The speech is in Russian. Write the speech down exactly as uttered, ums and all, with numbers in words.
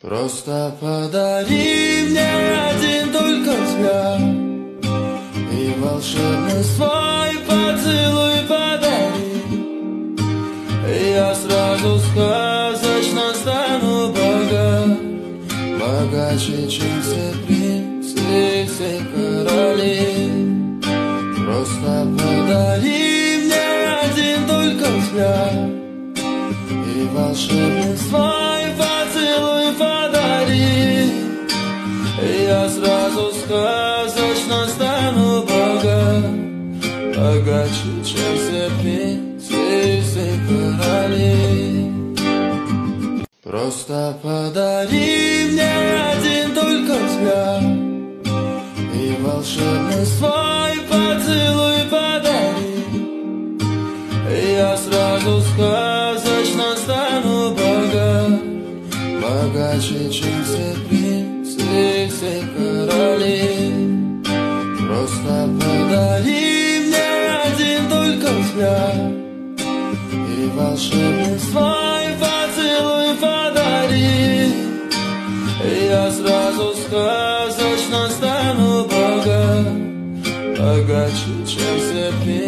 Просто подари мне один только взгляд и волшебный свой поцелуй подари. Я сразу сказочно стану богат, богаче, чем все принцы и все короли. Просто подари мне один только взгляд и волшебный свой поцелуй подари. Я сразу сказочно стану богат, богаче, чем все принцы и все короли. Просто подари мне один только взгляд и волшебный свой поцелуй подари. Я сразу сказочно стану богат, богаче, чем все принцы и все короли. Просто подари мне один только взгляд и волшебный свой поцелуй подари. Я сразу сказочно стану богат, богаче, чем все принцы.